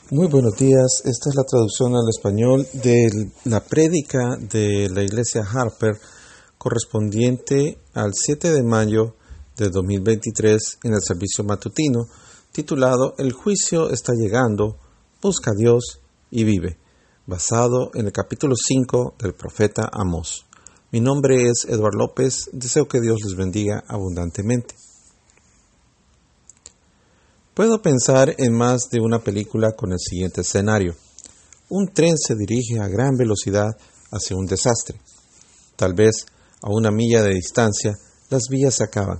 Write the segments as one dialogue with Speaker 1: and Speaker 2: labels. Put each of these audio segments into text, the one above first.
Speaker 1: Muy buenos días, esta es la traducción al español de la prédica de la Iglesia Harper correspondiente al 7 de mayo de 2023 en el servicio matutino titulado El juicio está llegando, busca a Dios y vive, basado en el capítulo 5 del profeta Amós. Mi nombre es Eduardo López, deseo que Dios les bendiga abundantemente. Puedo pensar en más de una película con el siguiente escenario. Un tren se dirige a gran velocidad hacia un desastre. Tal vez a una milla de distancia las vías se acaban.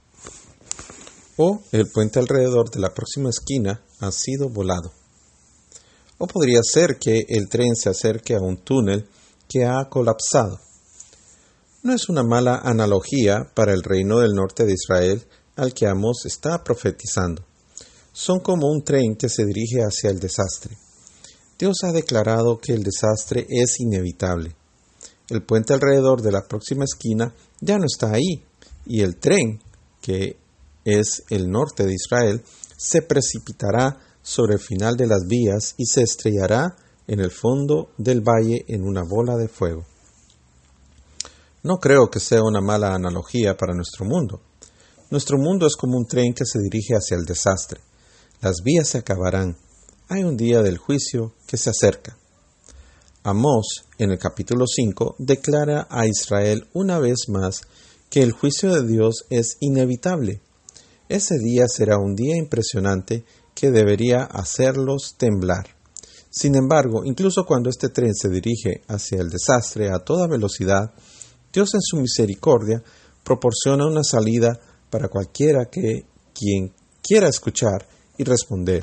Speaker 1: O el puente alrededor de la próxima esquina ha sido volado. O podría ser que el tren se acerque a un túnel que ha colapsado. No es una mala analogía para el reino del norte de Israel al que Amós está profetizando. Son como un tren que se dirige hacia el desastre. Dios ha declarado que el desastre es inevitable. El puente alrededor de la próxima esquina ya no está ahí, y el tren, que es el norte de Israel, se precipitará sobre el final de las vías y se estrellará en el fondo del valle en una bola de fuego. No creo que sea una mala analogía para nuestro mundo. Nuestro mundo es como un tren que se dirige hacia el desastre. Las vías se acabarán. Hay un día del juicio que se acerca. Amós, en el capítulo 5, declara a Israel una vez más que el juicio de Dios es inevitable. Ese día será un día impresionante que debería hacerlos temblar. Sin embargo, incluso cuando este tren se dirige hacia el desastre a toda velocidad, Dios en su misericordia proporciona una salida para cualquiera quien quiera escuchar y responder.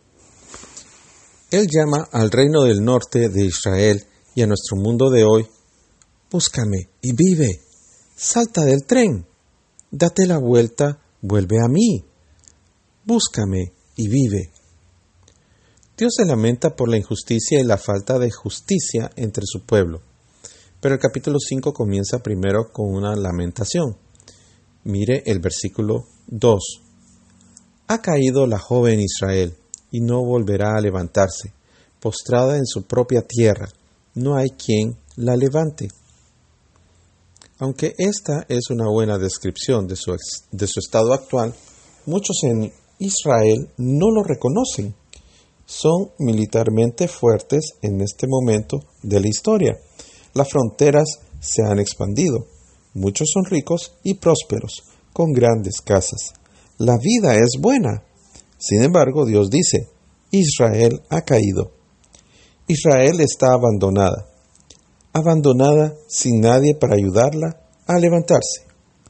Speaker 1: Él llama al reino del norte de Israel y a nuestro mundo de hoy: búscame y vive, salta del tren, date la vuelta, vuelve a mí, búscame y vive. Dios se lamenta por la injusticia y la falta de justicia entre su pueblo, pero el capítulo 5 comienza primero con una lamentación. Mire el versículo 2. Ha caído la joven Israel, y no volverá a levantarse. Postrada en su propia tierra, no hay quien la levante. Aunque esta es una buena descripción de su estado actual, muchos en Israel no lo reconocen. Son militarmente fuertes en este momento de la historia. Las fronteras se han expandido. Muchos son ricos y prósperos, con grandes casas. La vida es buena. Sin embargo, Dios dice: Israel ha caído. Israel está abandonada sin nadie para ayudarla a levantarse.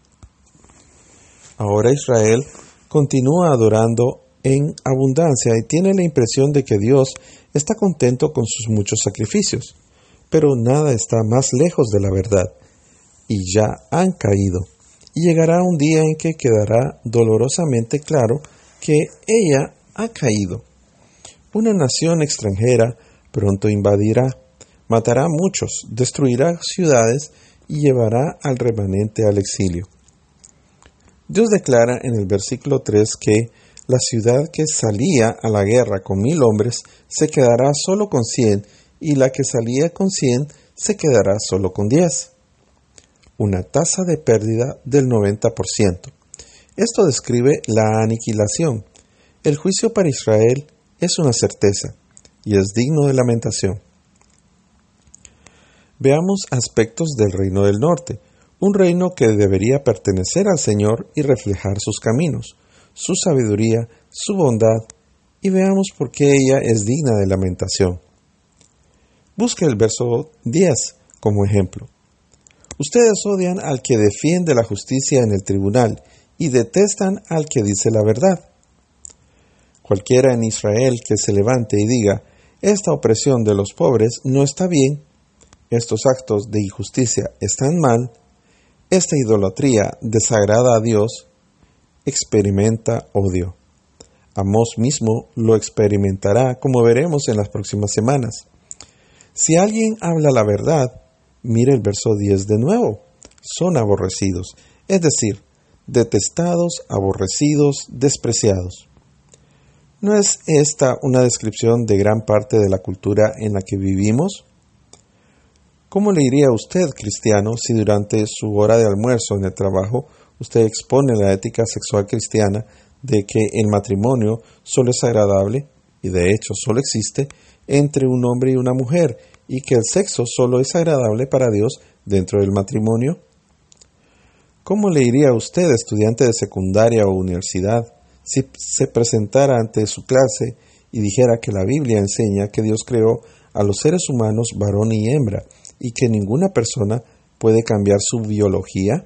Speaker 1: Ahora Israel continúa adorando en abundancia y tiene la impresión de que Dios está contento con sus muchos sacrificios, pero nada está más lejos de la verdad, y ya han caído. Y llegará un día en que quedará dolorosamente claro que ella ha caído. Una nación extranjera pronto invadirá, matará a muchos, destruirá ciudades y llevará al remanente al exilio. Dios declara en el versículo 3 que la ciudad que salía a la guerra con 1000 hombres se quedará solo con 100, y la que salía con 100 se quedará solo con 10. Una tasa de pérdida del 90%. Esto describe la aniquilación. El juicio para Israel es una certeza y es digno de lamentación. Veamos aspectos del reino del norte, un reino que debería pertenecer al Señor y reflejar sus caminos, su sabiduría, su bondad, y veamos por qué ella es digna de lamentación. Busque el verso 10 como ejemplo. Ustedes odian al que defiende la justicia en el tribunal y detestan al que dice la verdad. Cualquiera en Israel que se levante y diga: esta opresión de los pobres no está bien, estos actos de injusticia están mal, esta idolatría desagrada a Dios, experimenta odio. Amós mismo lo experimentará, como veremos en las próximas semanas. Si alguien habla la verdad, mire el verso 10 de nuevo. Son aborrecidos, es decir, detestados, aborrecidos, despreciados. ¿No es esta una descripción de gran parte de la cultura en la que vivimos? ¿Cómo le iría a usted, cristiano, si durante su hora de almuerzo en el trabajo usted expone la ética sexual cristiana de que el matrimonio solo es agradable, y de hecho solo existe, entre un hombre y una mujer, y que el sexo solo es agradable para Dios dentro del matrimonio? ¿Cómo le iría a usted, estudiante de secundaria o universidad, si se presentara ante su clase y dijera que la Biblia enseña que Dios creó a los seres humanos varón y hembra, y que ninguna persona puede cambiar su biología?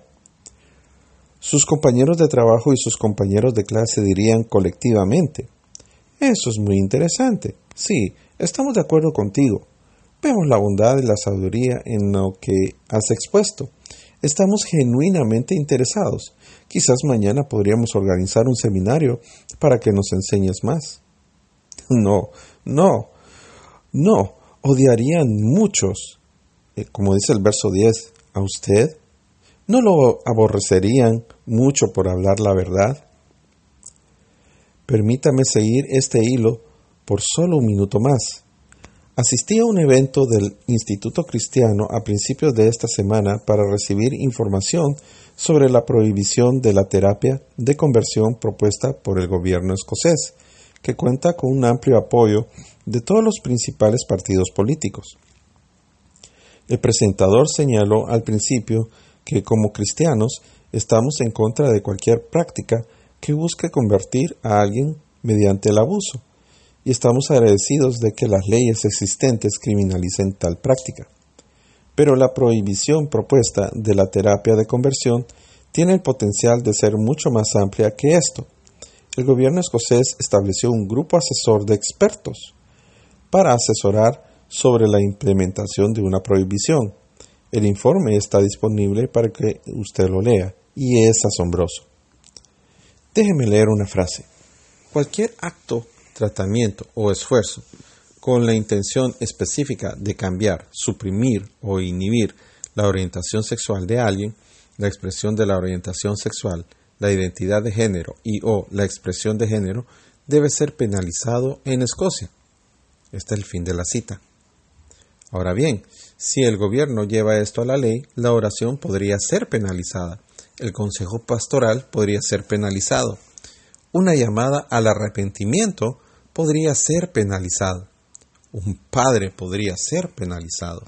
Speaker 1: Sus compañeros de trabajo y sus compañeros de clase dirían colectivamente: eso es muy interesante. Sí, estamos de acuerdo contigo. Vemos la bondad y la sabiduría en lo que has expuesto. Estamos genuinamente interesados. Quizás mañana podríamos organizar un seminario para que nos enseñes más. No, no, no. Odiarían muchos, como dice el verso 10, a usted. ¿No lo aborrecerían mucho por hablar la verdad? Permítame seguir este hilo por solo un minuto más. Asistí a un evento del Instituto Cristiano a principios de esta semana para recibir información sobre la prohibición de la terapia de conversión propuesta por el gobierno escocés, que cuenta con un amplio apoyo de todos los principales partidos políticos. El presentador señaló al principio que como cristianos estamos en contra de cualquier práctica que busque convertir a alguien mediante el abuso, y estamos agradecidos de que las leyes existentes criminalicen tal práctica. Pero la prohibición propuesta de la terapia de conversión tiene el potencial de ser mucho más amplia que esto. El gobierno escocés estableció un grupo asesor de expertos para asesorar sobre la implementación de una prohibición. El informe está disponible para que usted lo lea, y es asombroso. Déjeme leer una frase. Cualquier acto, tratamiento o esfuerzo con la intención específica de cambiar, suprimir o inhibir la orientación sexual de alguien, la expresión de la orientación sexual, la identidad de género y o la expresión de género debe ser penalizado en Escocia. Este es el fin de la cita. Ahora bien, si el gobierno lleva esto a la ley, la oración podría ser penalizada, el consejo pastoral podría ser penalizado, una llamada al arrepentimiento podría ser penalizada, un padre podría ser penalizado.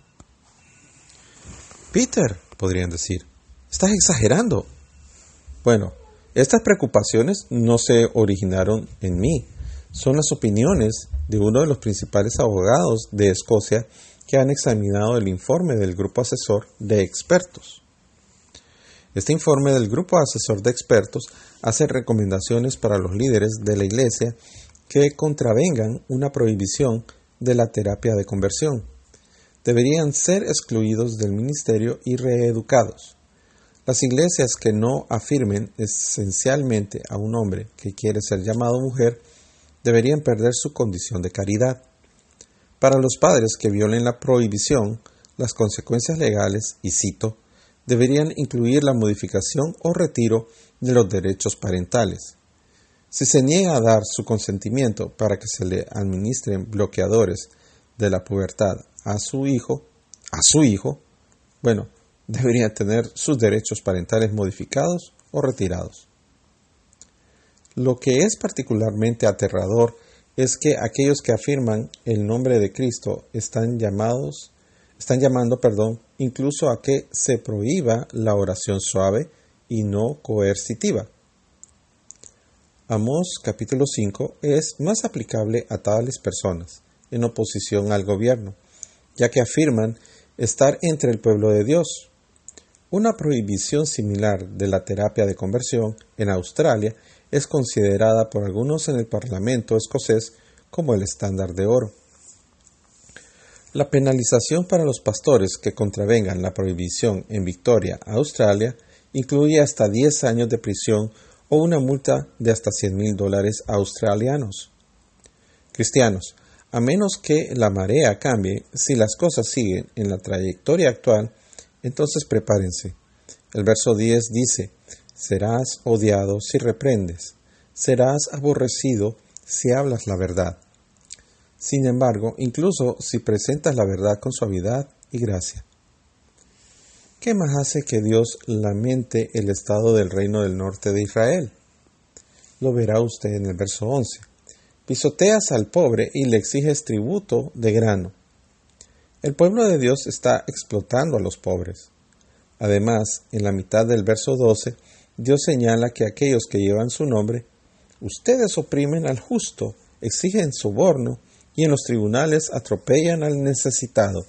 Speaker 1: Peter, podrían decir, estás exagerando. Bueno, estas preocupaciones no se originaron en mí, son las opiniones de uno de los principales abogados de Escocia que han examinado el informe del grupo asesor de expertos. Este informe del grupo asesor de expertos hace recomendaciones para los líderes de la Iglesia que contravengan una prohibición de la terapia de conversión. Deberían ser excluidos del ministerio y reeducados. Las iglesias que no afirmen esencialmente a un hombre que quiere ser llamado mujer deberían perder su condición de caridad. Para los padres que violen la prohibición, las consecuencias legales, y cito, deberían incluir la modificación o retiro de los derechos parentales. Si se niega a dar su consentimiento para que se le administren bloqueadores de la pubertad a su hijo, bueno, debería tener sus derechos parentales modificados o retirados. Lo que es particularmente aterrador es que aquellos que afirman el nombre de Cristo están llamando incluso a que se prohíba la oración suave y no coercitiva. Amós capítulo 5 es más aplicable a tales personas, en oposición al gobierno, ya que afirman estar entre el pueblo de Dios. Una prohibición similar de la terapia de conversión en Australia es considerada por algunos en el Parlamento escocés como el estándar de oro. La penalización para los pastores que contravengan la prohibición en Victoria, Australia, incluye hasta 10 años de prisión o una multa de hasta $100,000 australianos. Cristianos, a menos que la marea cambie, si las cosas siguen en la trayectoria actual, entonces prepárense. El verso 10 dice: serás odiado si reprendes, serás aborrecido si hablas la verdad. Sin embargo, incluso si presentas la verdad con suavidad y gracia. ¿Qué más hace que Dios lamente el estado del reino del norte de Israel? Lo verá usted en el verso 11. Pisoteas al pobre y le exiges tributo de grano. El pueblo de Dios está explotando a los pobres. Además, en la mitad del verso 12, Dios señala que aquellos que llevan su nombre, ustedes oprimen al justo, exigen soborno y en los tribunales atropellan al necesitado.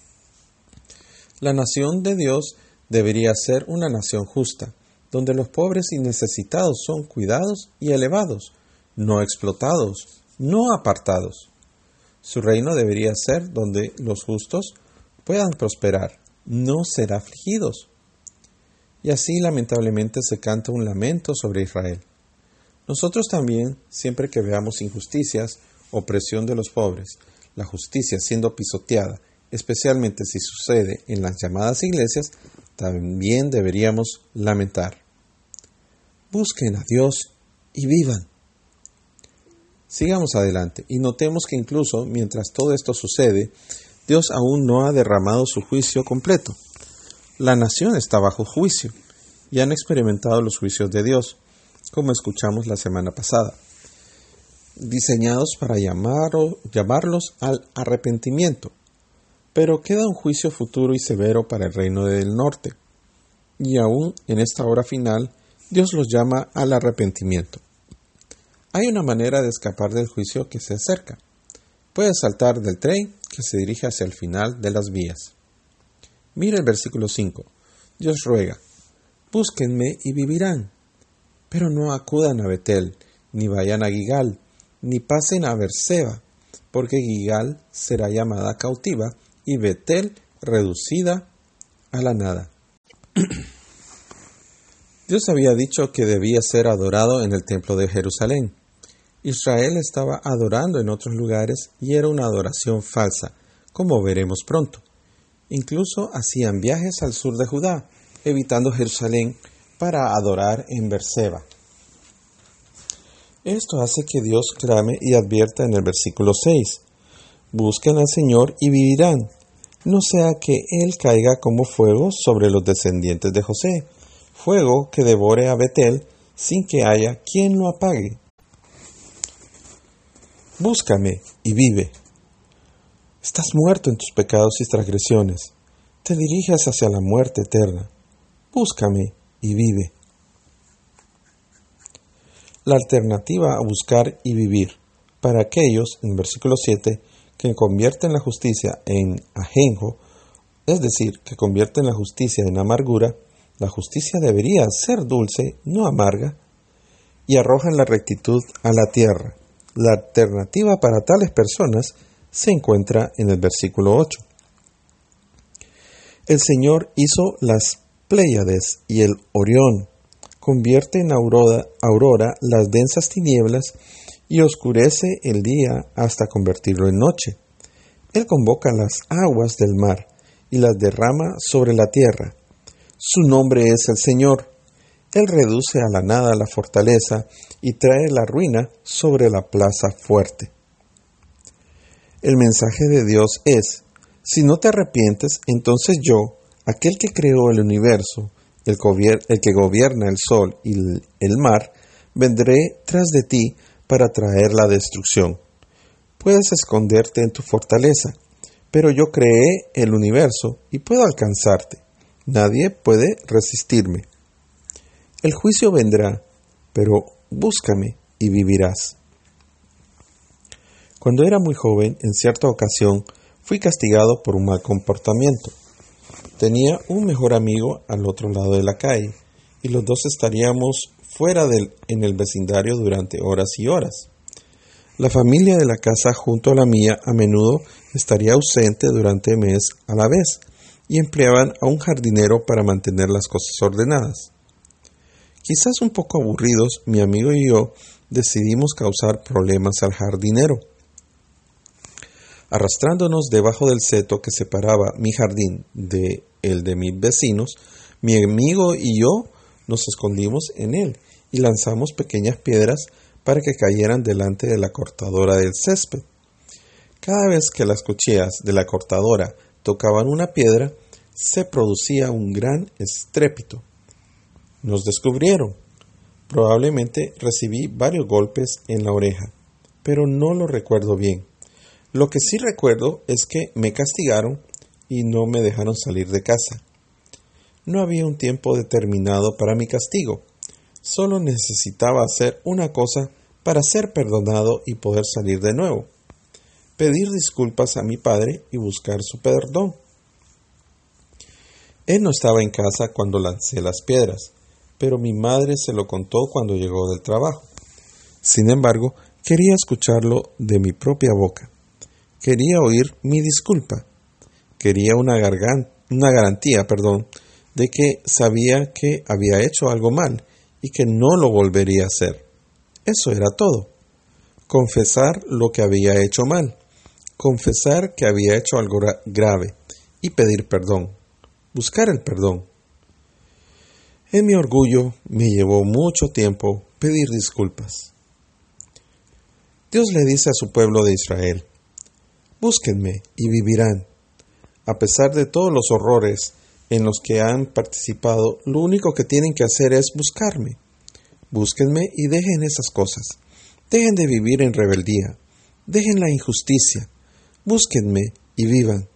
Speaker 1: La nación de Dios debería ser una nación justa, donde los pobres y necesitados son cuidados y elevados, no explotados, no apartados. Su reino debería ser donde los justos puedan prosperar, no ser afligidos. Y así lamentablemente se canta un lamento sobre Israel. Nosotros también, siempre que veamos injusticias, opresión de los pobres, la justicia siendo pisoteada, especialmente si sucede en las llamadas iglesias, también deberíamos lamentar. Busquen a Dios y vivan. Sigamos adelante y notemos que incluso mientras todo esto sucede, Dios aún no ha derramado su juicio completo. La nación está bajo juicio y han experimentado los juicios de Dios, como escuchamos la semana pasada, diseñados para llamarlos al arrepentimiento. Pero queda un juicio futuro y severo para el reino del norte, y aún en esta hora final, Dios los llama al arrepentimiento. Hay una manera de escapar del juicio que se acerca. Puedes saltar del tren que se dirige hacia el final de las vías. Mira el versículo 5. Dios ruega, búsquenme y vivirán, pero no acudan a Betel, ni vayan a Gigal, ni pasen a Berseba, porque Gigal será llamada cautiva y Betel reducida a la nada. Dios había dicho que debía ser adorado en el templo de Jerusalén. Israel estaba adorando en otros lugares y era una adoración falsa, como veremos pronto. Incluso hacían viajes al sur de Judá, evitando Jerusalén para adorar en Berseba. Esto hace que Dios clame y advierta en el versículo 6. Busquen al Señor y vivirán, no sea que Él caiga como fuego sobre los descendientes de José, fuego que devore a Betel sin que haya quien lo apague. Búscame y vive. Estás muerto en tus pecados y transgresiones. Te diriges hacia la muerte eterna. Búscame y vive. La alternativa a buscar y vivir para aquellos, en el versículo 7, que convierten la justicia en ajenjo, es decir, que convierten la justicia en amargura, la justicia debería ser dulce, no amarga, y arrojan la rectitud a la tierra. La alternativa para tales personas se encuentra en el versículo 8. El Señor hizo las Pléyades y el Orión, convierte en aurora las densas tinieblas y oscurece el día hasta convertirlo en noche. Él convoca las aguas del mar y las derrama sobre la tierra. Su nombre es el Señor. Él reduce a la nada la fortaleza y trae la ruina sobre la plaza fuerte. El mensaje de Dios es, si no te arrepientes, entonces yo, aquel que creó el universo, el que gobierna el sol y el mar, vendré tras de ti para traer la destrucción. Puedes esconderte en tu fortaleza, pero yo creé el universo y puedo alcanzarte. Nadie puede resistirme. El juicio vendrá, pero búscame y vivirás. Cuando era muy joven, en cierta ocasión, fui castigado por un mal comportamiento. Tenía un mejor amigo al otro lado de la calle, y los dos estaríamos fuera en el vecindario durante horas y horas. La familia de la casa junto a la mía a menudo estaría ausente durante mes a la vez, y empleaban a un jardinero para mantener las cosas ordenadas. Quizás un poco aburridos, mi amigo y yo decidimos causar problemas al jardinero. Arrastrándonos debajo del seto que separaba mi jardín de el de mis vecinos, mi amigo y yo nos escondimos en él y lanzamos pequeñas piedras para que cayeran delante de la cortadora del césped. Cada vez que las cuchillas de la cortadora tocaban una piedra, se producía un gran estrépito. Nos descubrieron. Probablemente recibí varios golpes en la oreja, pero no lo recuerdo bien. Lo que sí recuerdo es que me castigaron y no me dejaron salir de casa. No había un tiempo determinado para mi castigo. Solo necesitaba hacer una cosa para ser perdonado y poder salir de nuevo. Pedir disculpas a mi padre y buscar su perdón. Él no estaba en casa cuando lancé las piedras, pero mi madre se lo contó cuando llegó del trabajo. Sin embargo, quería escucharlo de mi propia boca. Quería oír mi disculpa. Quería una garantía, de que sabía que había hecho algo mal y que no lo volvería a hacer. Eso era todo. Confesar lo que había hecho mal. Confesar que había hecho algo grave y pedir perdón. Buscar el perdón. En mi orgullo me llevó mucho tiempo pedir disculpas. Dios le dice a su pueblo de Israel: búsquenme y vivirán. A pesar de todos los horrores en los que han participado, lo único que tienen que hacer es buscarme. Búsquenme y dejen esas cosas. Dejen de vivir en rebeldía. Dejen la injusticia. Búsquenme y vivan.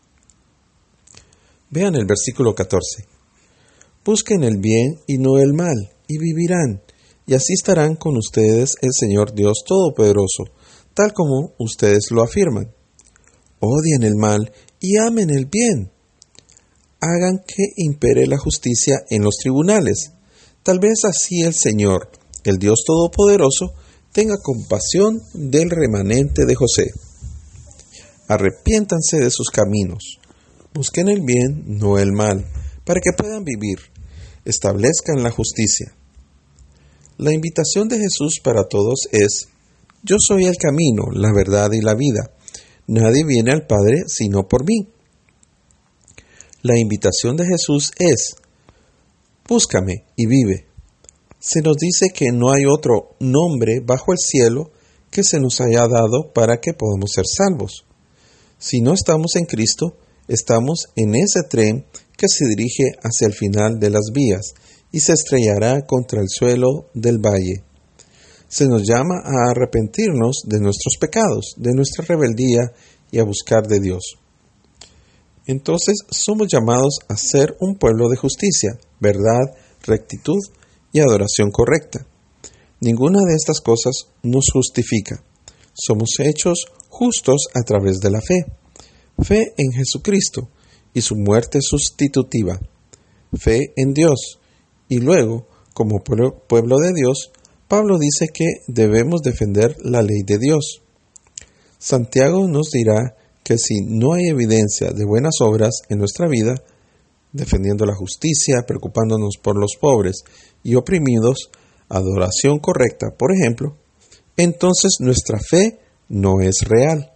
Speaker 1: Vean el versículo 14. Busquen el bien y no el mal, y vivirán, y así estarán con ustedes el Señor Dios Todopoderoso, tal como ustedes lo afirman. Odien el mal y amen el bien. Hagan que impere la justicia en los tribunales. Tal vez así el Señor, el Dios Todopoderoso, tenga compasión del remanente de José. Arrepiéntanse de sus caminos. Busquen el bien, no el mal, para que puedan vivir. Establezcan la justicia. La invitación de Jesús para todos es: yo soy el camino, la verdad y la vida. Nadie viene al Padre sino por mí. La invitación de Jesús es: búscame y vive. Se nos dice que no hay otro nombre bajo el cielo que se nos haya dado para que podamos ser salvos. Si no estamos en Cristo, estamos en ese tren que se dirige hacia el final de las vías y se estrellará contra el suelo del valle. Se nos llama a arrepentirnos de nuestros pecados, de nuestra rebeldía y a buscar de Dios. Entonces somos llamados a ser un pueblo de justicia, verdad, rectitud y adoración correcta. Ninguna de estas cosas nos justifica. Somos hechos justos a través de la fe. Fe en Jesucristo y su muerte sustitutiva. Fe en Dios. Y luego, como pueblo de Dios, Pablo dice que debemos defender la ley de Dios. Santiago nos dirá que si no hay evidencia de buenas obras en nuestra vida, defendiendo la justicia, preocupándonos por los pobres y oprimidos, adoración correcta, por ejemplo, entonces nuestra fe no es real.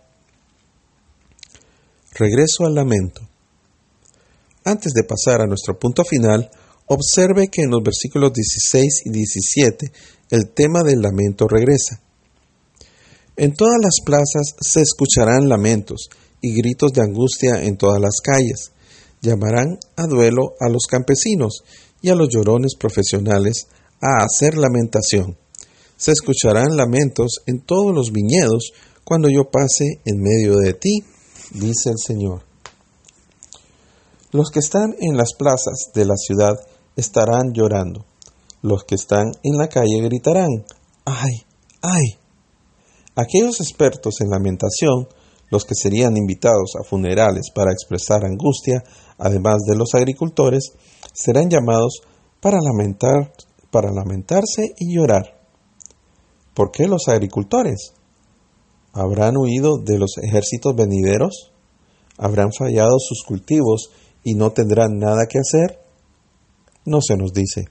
Speaker 1: Regreso al lamento. Antes de pasar a nuestro punto final, observe que en los versículos 16 y 17 el tema del lamento regresa. En todas las plazas se escucharán lamentos y gritos de angustia en todas las calles. Llamarán a duelo a los campesinos y a los llorones profesionales a hacer lamentación. Se escucharán lamentos en todos los viñedos cuando yo pase en medio de ti, dice el Señor. Los que están en las plazas de la ciudad estarán llorando. Los que están en la calle gritarán: ¡ay, ay! Aquellos expertos en lamentación, los que serían invitados a funerales para expresar angustia, además de los agricultores, serán llamados para lamentarse y llorar. ¿Por qué los agricultores? ¿Habrán huido de los ejércitos venideros? ¿Habrán fallado sus cultivos y no tendrán nada que hacer? No se nos dice.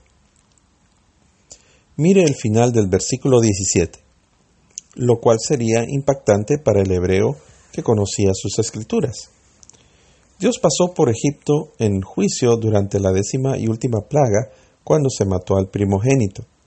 Speaker 1: Mire el final del versículo 17, lo cual sería impactante para el hebreo que conocía sus escrituras. Dios pasó por Egipto en juicio durante la 10ª y última plaga, cuando se mató al primogénito.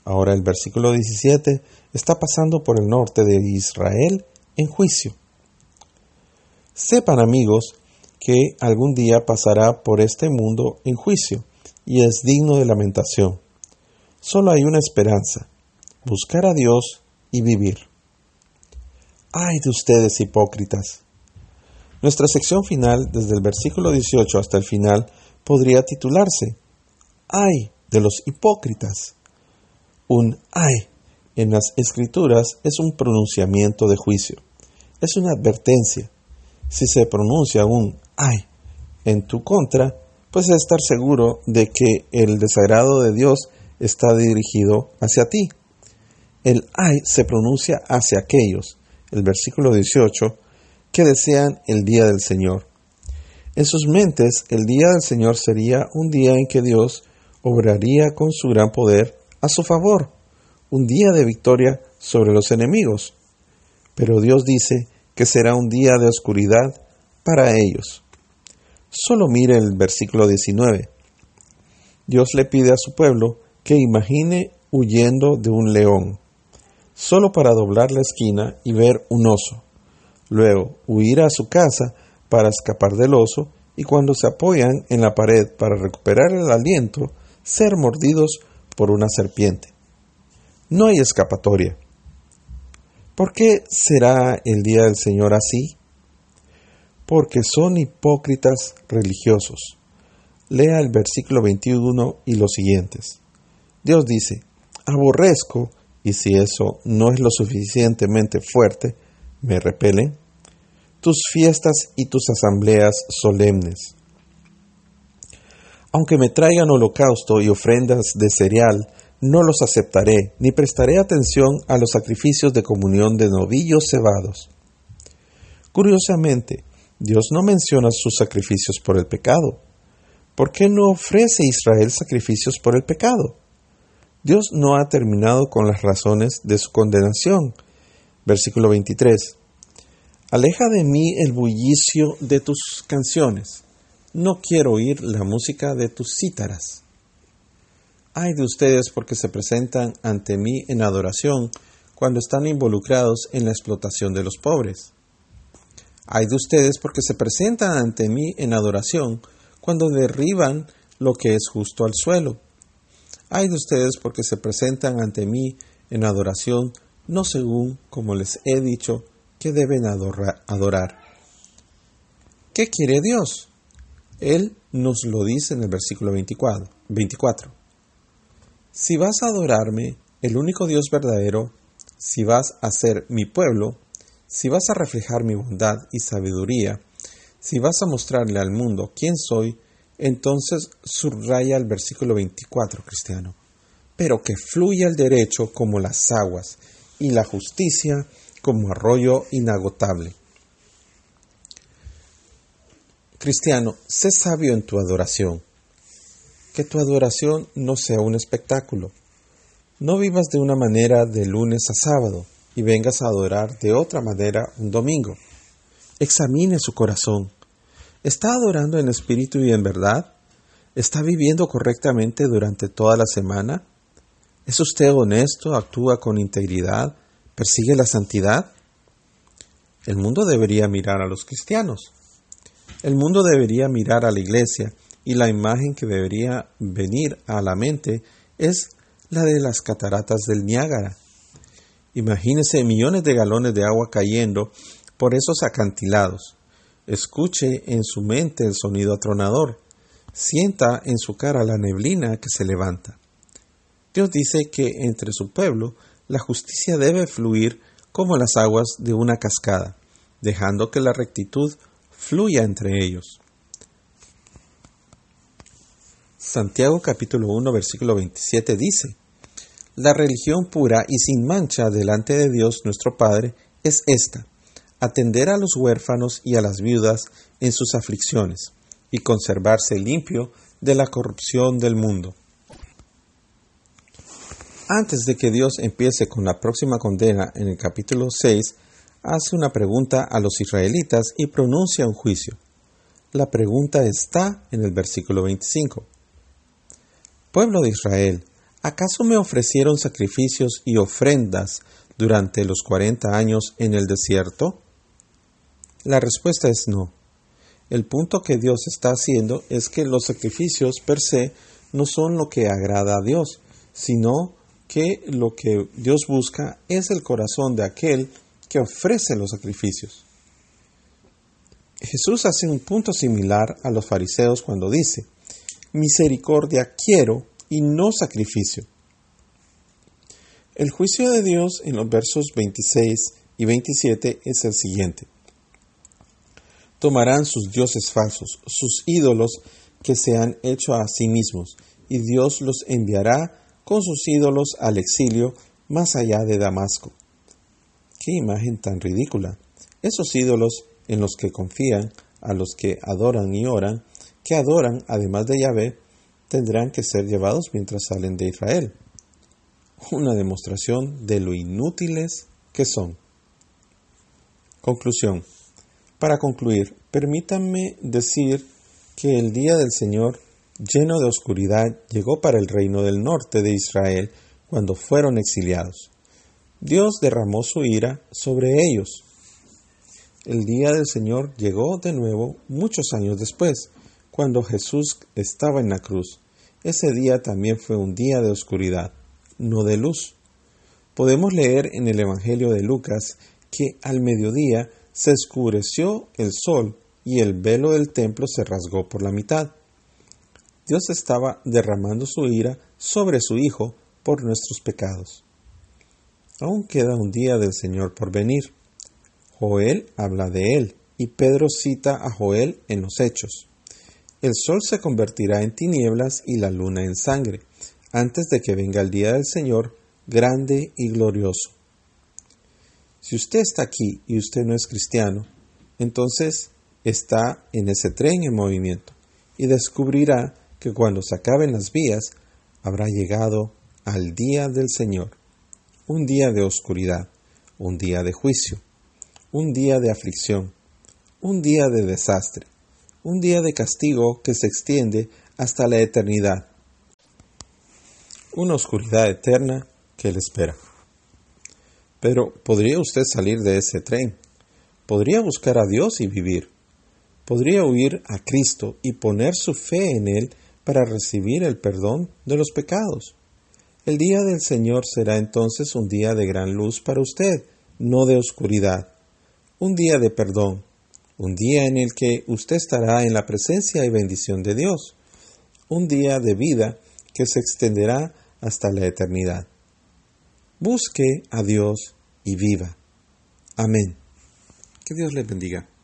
Speaker 1: Ahora el versículo 17 está pasando por el norte de Israel en juicio. Sepan, amigos, que algún día pasará por este mundo en juicio y es digno de lamentación. Solo hay una esperanza: buscar a Dios y vivir. ¡Ay de ustedes, hipócritas! Nuestra sección final, desde el versículo 18 hasta el final, podría titularse ¡Ay de los hipócritas! Un ¡ay! En las Escrituras es un pronunciamiento de juicio. Es una advertencia. Si se pronuncia un ¡ay! En tu contra, puedes estar seguro de que el desagrado de Dios está dirigido hacia ti. El ¡ay! Se pronuncia hacia aquellos, el versículo 18, que desean el día del Señor. En sus mentes, el día del Señor sería un día en que Dios obraría con su gran poder a su favor, un día de victoria sobre los enemigos. Pero Dios dice que será un día de oscuridad para ellos. Solo mire el versículo 19. Dios le pide a su pueblo que imagine huyendo de un león, solo para doblar la esquina y ver un oso. Luego, huir a su casa para escapar del oso y cuando se apoyan en la pared para recuperar el aliento, ser mordidos por una serpiente. No hay escapatoria. ¿Por qué será el día del Señor así? Porque son hipócritas religiosos. Lea el versículo 21 y los siguientes. Dios dice: aborrezco, y si eso no es lo suficientemente fuerte, me repelen, tus fiestas y tus asambleas solemnes. Aunque me traigan holocausto y ofrendas de cereal, no los aceptaré, ni prestaré atención a los sacrificios de comunión de novillos cebados. Curiosamente, Dios no menciona sus sacrificios por el pecado. ¿Por qué no ofrece Israel sacrificios por el pecado? Dios no ha terminado con las razones de su condenación. Versículo 23. Aleja de mí el bullicio de tus canciones. No quiero oír la música de tus cítaras. Ay de ustedes porque se presentan ante mí en adoración cuando están involucrados en la explotación de los pobres. Ay de ustedes porque se presentan ante mí en adoración cuando derriban lo que es justo al suelo. Ay de ustedes porque se presentan ante mí en adoración no según como les he dicho que deben adorar. ¿Qué quiere Dios? Él nos lo dice en el versículo 24. Si vas a adorarme, el único Dios verdadero, si vas a ser mi pueblo, si vas a reflejar mi bondad y sabiduría, si vas a mostrarle al mundo quién soy, entonces subraya el versículo 24, cristiano. Pero que fluya el derecho como las aguas y la justicia como arroyo inagotable. Cristiano, sé sabio en tu adoración. Que tu adoración no sea un espectáculo. No vivas de una manera de lunes a sábado y vengas a adorar de otra manera un domingo. Examine su corazón. ¿Está adorando en espíritu y en verdad? ¿Está viviendo correctamente durante toda la semana? ¿Es usted honesto? ¿Actúa con integridad? ¿Persigue la santidad? El mundo debería mirar a los cristianos. El mundo debería mirar a la iglesia y la imagen que debería venir a la mente es la de las cataratas del Niágara. Imagínese millones de galones de agua cayendo por esos acantilados. Escuche en su mente el sonido atronador. Sienta en su cara la neblina que se levanta. Dios dice que entre su pueblo la justicia debe fluir como las aguas de una cascada, dejando que la rectitud fluya entre ellos. Santiago capítulo 1 versículo 27 dice: la religión pura y sin mancha delante de Dios nuestro Padre es esta: atender a los huérfanos y a las viudas en sus aflicciones, y conservarse limpio de la corrupción del mundo. Antes de que Dios empiece con la próxima condena en el capítulo 6, hace una pregunta a los israelitas y pronuncia un juicio. La pregunta está en el versículo 25. Pueblo de Israel, ¿Acaso me ofrecieron sacrificios y ofrendas durante los 40 años en el desierto? La respuesta es no. El punto que Dios está haciendo es que los sacrificios per se no son lo que agrada a Dios, sino que lo que Dios busca es el corazón de aquel que ofrece los sacrificios. Jesús hace un punto similar a los fariseos cuando dice: misericordia quiero y no sacrificio. El juicio de Dios en los versos 26 y 27 es el siguiente: tomarán sus dioses falsos, sus ídolos que se han hecho a sí mismos, y Dios los enviará con sus ídolos al exilio más allá de Damasco. ¡Qué imagen tan ridícula! Esos ídolos en los que confían, a los que adoran y oran, que adoran además de Yahvé, tendrán que ser llevados mientras salen de Israel. Una demostración de lo inútiles que son. Conclusión. Para concluir, permítanme decir que el día del Señor, lleno de oscuridad, llegó para el reino del norte de Israel cuando fueron exiliados. Dios derramó su ira sobre ellos. El día del Señor llegó de nuevo muchos años después, cuando Jesús estaba en la cruz. Ese día también fue un día de oscuridad, no de luz. Podemos leer en el Evangelio de Lucas que al mediodía se oscureció el sol y el velo del templo se rasgó por la mitad. Dios estaba derramando su ira sobre su Hijo por nuestros pecados. Aún queda un día del Señor por venir. Joel habla de él y Pedro cita a Joel en los Hechos. El sol se convertirá en tinieblas y la luna en sangre, antes de que venga el día del Señor, grande y glorioso. Si usted está aquí y usted no es cristiano, entonces está en ese tren en movimiento y descubrirá que cuando se acaben las vías, habrá llegado al día del Señor, un día de oscuridad, un día de juicio, un día de aflicción, un día de desastre, un día de castigo que se extiende hasta la eternidad, una oscuridad eterna que le espera. Pero ¿podría usted salir de ese tren? ¿Podría buscar a Dios y vivir? ¿Podría huir a Cristo y poner su fe en Él para recibir el perdón de los pecados? El día del Señor será entonces un día de gran luz para usted, no de oscuridad. Un día de perdón, un día en el que usted estará en la presencia y bendición de Dios, un día de vida que se extenderá hasta la eternidad. Busque a Dios y viva. Amén. Que Dios les bendiga.